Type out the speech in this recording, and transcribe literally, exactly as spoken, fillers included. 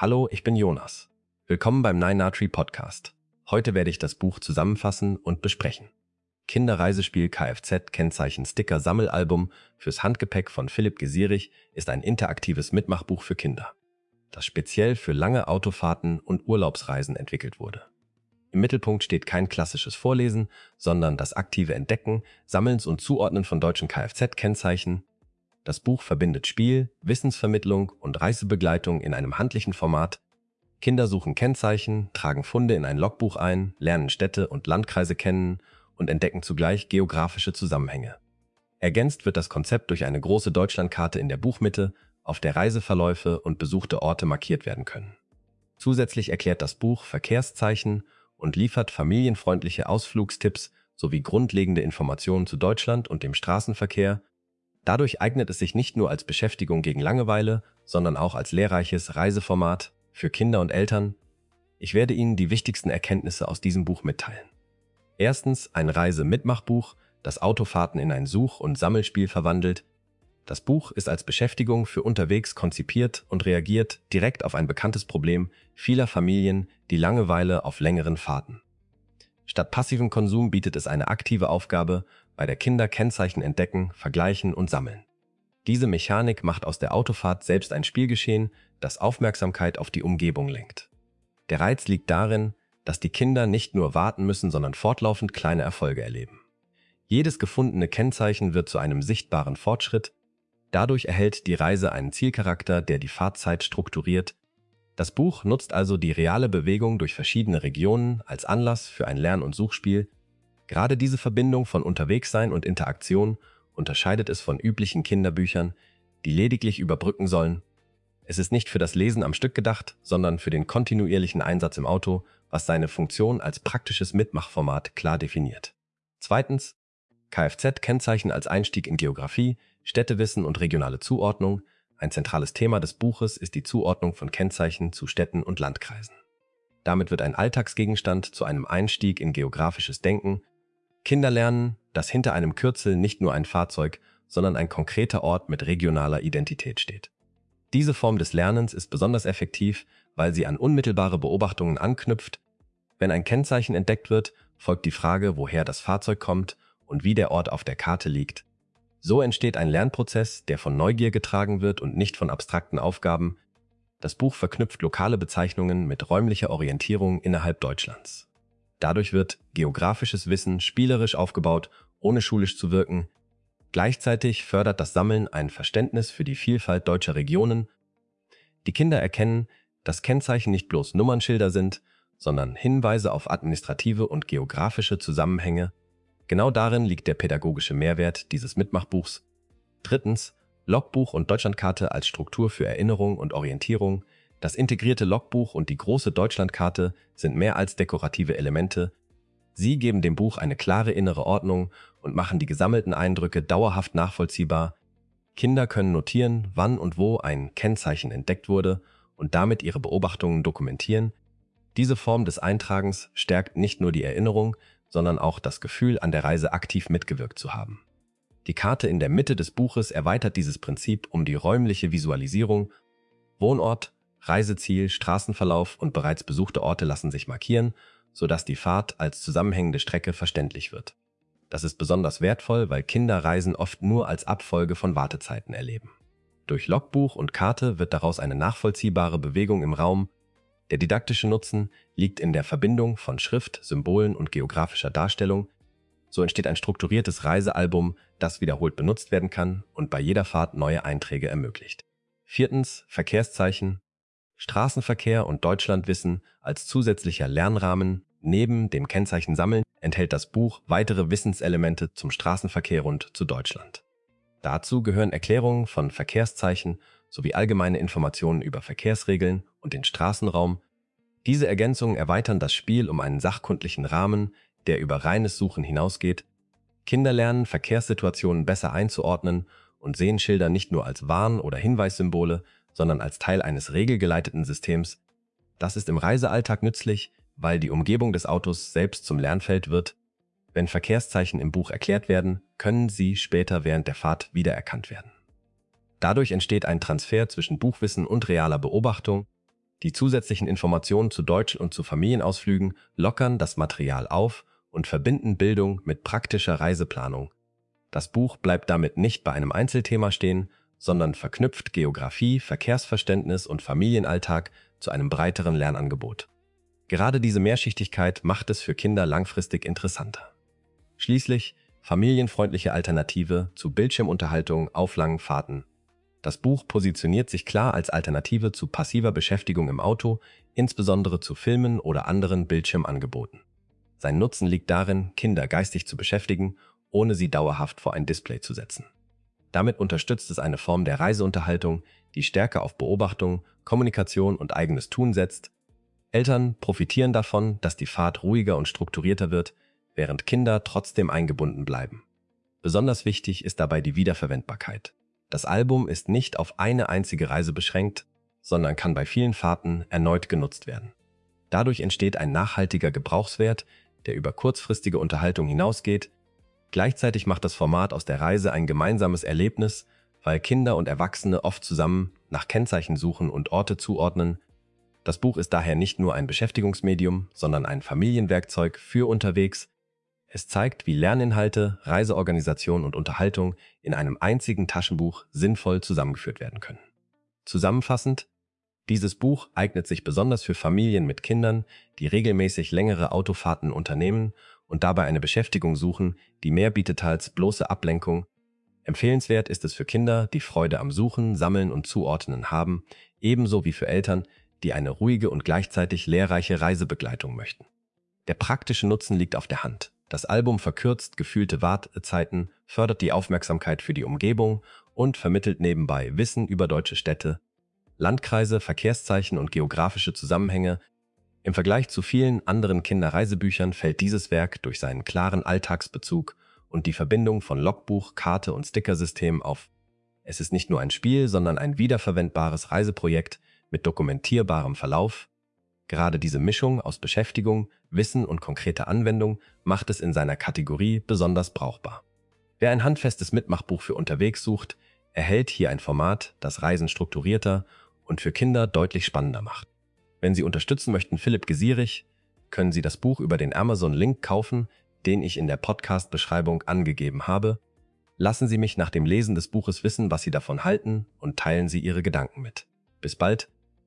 Hallo, ich bin Jonas. Willkommen beim Nine Tree Podcast. Heute werde ich das Buch zusammenfassen und besprechen. Kinderreisespiel Kfz Kennzeichen Sticker Sammelalbum fürs Handgepäck von Philipp Gesierich ist ein interaktives Mitmachbuch für Kinder, das speziell für lange Autofahrten und Urlaubsreisen entwickelt wurde. Im Mittelpunkt steht kein klassisches Vorlesen, sondern das aktive Entdecken, Sammelns und Zuordnen von deutschen Kfz-Kennzeichen. Das Buch verbindet Spiel, Wissensvermittlung und Reisebegleitung in einem handlichen Format. Kinder suchen Kennzeichen, tragen Funde in ein Logbuch ein, lernen Städte und Landkreise kennen und entdecken zugleich geografische Zusammenhänge. Ergänzt wird das Konzept durch eine große Deutschlandkarte in der Buchmitte, auf der Reiseverläufe und besuchte Orte markiert werden können. Zusätzlich erklärt das Buch Verkehrszeichen und liefert familienfreundliche Ausflugstipps sowie grundlegende Informationen zu Deutschland und dem Straßenverkehr. Dadurch eignet es sich nicht nur als Beschäftigung gegen Langeweile, sondern auch als lehrreiches Reiseformat für Kinder und Eltern. Ich werde Ihnen die wichtigsten Erkenntnisse aus diesem Buch mitteilen. Erstens ein Reise-Mitmachbuch, das Autofahrten in ein Such- und Sammelspiel verwandelt. Das Buch ist als Beschäftigung für unterwegs konzipiert und reagiert direkt auf ein bekanntes Problem vieler Familien, die Langeweile auf längeren Fahrten. Statt passivem Konsum bietet es eine aktive Aufgabe, bei der Kinder Kennzeichen entdecken, vergleichen und sammeln. Diese Mechanik macht aus der Autofahrt selbst ein Spielgeschehen, das Aufmerksamkeit auf die Umgebung lenkt. Der Reiz liegt darin, dass die Kinder nicht nur warten müssen, sondern fortlaufend kleine Erfolge erleben. Jedes gefundene Kennzeichen wird zu einem sichtbaren Fortschritt. Dadurch erhält die Reise einen Zielcharakter, der die Fahrzeit strukturiert. Das Buch nutzt also die reale Bewegung durch verschiedene Regionen als Anlass für ein Lern- und Suchspiel. Gerade diese Verbindung von Unterwegssein und Interaktion unterscheidet es von üblichen Kinderbüchern, die lediglich überbrücken sollen. Es ist nicht für das Lesen am Stück gedacht, sondern für den kontinuierlichen Einsatz im Auto, was seine Funktion als praktisches Mitmachformat klar definiert. Zweitens, Kfz-Kennzeichen als Einstieg in Geografie, Städtewissen und regionale Zuordnung. Ein zentrales Thema des Buches ist die Zuordnung von Kennzeichen zu Städten und Landkreisen. Damit wird ein Alltagsgegenstand zu einem Einstieg in geografisches Denken. Kinder lernen, dass hinter einem Kürzel nicht nur ein Fahrzeug, sondern ein konkreter Ort mit regionaler Identität steht. Diese Form des Lernens ist besonders effektiv, weil sie an unmittelbare Beobachtungen anknüpft. Wenn ein Kennzeichen entdeckt wird, folgt die Frage, woher das Fahrzeug kommt und wie der Ort auf der Karte liegt. So entsteht ein Lernprozess, der von Neugier getragen wird und nicht von abstrakten Aufgaben. Das Buch verknüpft lokale Bezeichnungen mit räumlicher Orientierung innerhalb Deutschlands. Dadurch wird geografisches Wissen spielerisch aufgebaut, ohne schulisch zu wirken. Gleichzeitig fördert das Sammeln ein Verständnis für die Vielfalt deutscher Regionen. Die Kinder erkennen, dass Kennzeichen nicht bloß Nummernschilder sind, sondern Hinweise auf administrative und geografische Zusammenhänge. Genau darin liegt der pädagogische Mehrwert dieses Mitmachbuchs. Drittens, Logbuch und Deutschlandkarte als Struktur für Erinnerung und Orientierung. Das integrierte Logbuch und die große Deutschlandkarte sind mehr als dekorative Elemente. Sie geben dem Buch eine klare innere Ordnung und machen die gesammelten Eindrücke dauerhaft nachvollziehbar. Kinder können notieren, wann und wo ein Kennzeichen entdeckt wurde und damit ihre Beobachtungen dokumentieren. Diese Form des Eintragens stärkt nicht nur die Erinnerung, sondern auch das Gefühl, an der Reise aktiv mitgewirkt zu haben. Die Karte in der Mitte des Buches erweitert dieses Prinzip um die räumliche Visualisierung. Wohnort, Reiseziel, Straßenverlauf und bereits besuchte Orte lassen sich markieren, sodass die Fahrt als zusammenhängende Strecke verständlich wird. Das ist besonders wertvoll, weil Kinder Reisen oft nur als Abfolge von Wartezeiten erleben. Durch Logbuch und Karte wird daraus eine nachvollziehbare Bewegung im Raum. Der didaktische Nutzen liegt in der Verbindung von Schrift, Symbolen und geografischer Darstellung. So entsteht ein strukturiertes Reisealbum, das wiederholt benutzt werden kann und bei jeder Fahrt neue Einträge ermöglicht. Viertens, Verkehrszeichen. Straßenverkehr und Deutschlandwissen als zusätzlicher Lernrahmen. Neben dem Kennzeichen Sammeln enthält das Buch weitere Wissenselemente zum Straßenverkehr und zu Deutschland. Dazu gehören Erklärungen von Verkehrszeichen sowie allgemeine Informationen über Verkehrsregeln und den Straßenraum. Diese Ergänzungen erweitern das Spiel um einen sachkundlichen Rahmen, der über reines Suchen hinausgeht. Kinder lernen, Verkehrssituationen besser einzuordnen und sehen Schilder nicht nur als Warn- oder Hinweissymbole, sondern als Teil eines regelgeleiteten Systems. Das ist im Reisealltag nützlich, weil die Umgebung des Autos selbst zum Lernfeld wird. Wenn Verkehrszeichen im Buch erklärt werden, können sie später während der Fahrt wiedererkannt werden. Dadurch entsteht ein Transfer zwischen Buchwissen und realer Beobachtung. Die zusätzlichen Informationen zu Deutsch- und zu Familienausflügen lockern das Material auf und verbinden Bildung mit praktischer Reiseplanung. Das Buch bleibt damit nicht bei einem Einzelthema stehen, sondern verknüpft Geografie, Verkehrsverständnis und Familienalltag zu einem breiteren Lernangebot. Gerade diese Mehrschichtigkeit macht es für Kinder langfristig interessanter. Schließlich familienfreundliche Alternative zu Bildschirmunterhaltung auf langen Fahrten. Das Buch positioniert sich klar als Alternative zu passiver Beschäftigung im Auto, insbesondere zu Filmen oder anderen Bildschirmangeboten. Sein Nutzen liegt darin, Kinder geistig zu beschäftigen, ohne sie dauerhaft vor ein Display zu setzen. Damit unterstützt es eine Form der Reiseunterhaltung, die stärker auf Beobachtung, Kommunikation und eigenes Tun setzt. Eltern profitieren davon, dass die Fahrt ruhiger und strukturierter wird, während Kinder trotzdem eingebunden bleiben. Besonders wichtig ist dabei die Wiederverwendbarkeit. Das Album ist nicht auf eine einzige Reise beschränkt, sondern kann bei vielen Fahrten erneut genutzt werden. Dadurch entsteht ein nachhaltiger Gebrauchswert, der über kurzfristige Unterhaltung hinausgeht. Gleichzeitig macht das Format aus der Reise ein gemeinsames Erlebnis, weil Kinder und Erwachsene oft zusammen nach Kennzeichen suchen und Orte zuordnen. Das Buch ist daher nicht nur ein Beschäftigungsmedium, sondern ein Familienwerkzeug für unterwegs. Es zeigt, wie Lerninhalte, Reiseorganisation und Unterhaltung in einem einzigen Taschenbuch sinnvoll zusammengeführt werden können. Zusammenfassend, dieses Buch eignet sich besonders für Familien mit Kindern, die regelmäßig längere Autofahrten unternehmen und dabei eine Beschäftigung suchen, die mehr bietet als bloße Ablenkung. Empfehlenswert ist es für Kinder, die Freude am Suchen, Sammeln und Zuordnen haben, ebenso wie für Eltern, die eine ruhige und gleichzeitig lehrreiche Reisebegleitung möchten. Der praktische Nutzen liegt auf der Hand. Das Album verkürzt gefühlte Wartezeiten, fördert die Aufmerksamkeit für die Umgebung und vermittelt nebenbei Wissen über deutsche Städte, Landkreise, Verkehrszeichen und geografische Zusammenhänge. Im Vergleich zu vielen anderen Kinderreisebüchern fällt dieses Werk durch seinen klaren Alltagsbezug und die Verbindung von Logbuch, Karte und Stickersystem auf. Es ist nicht nur ein Spiel, sondern ein wiederverwendbares Reiseprojekt mit dokumentierbarem Verlauf. Gerade diese Mischung aus Beschäftigung, Wissen und konkreter Anwendung macht es in seiner Kategorie besonders brauchbar. Wer ein handfestes Mitmachbuch für unterwegs sucht, erhält hier ein Format, das Reisen strukturierter und für Kinder deutlich spannender macht. Wenn Sie unterstützen möchten Philipp Gesierig, können Sie das Buch über den Amazon-Link kaufen, den ich in der Podcast-Beschreibung angegeben habe. Lassen Sie mich nach dem Lesen des Buches wissen, was Sie davon halten und teilen Sie Ihre Gedanken mit. Bis bald!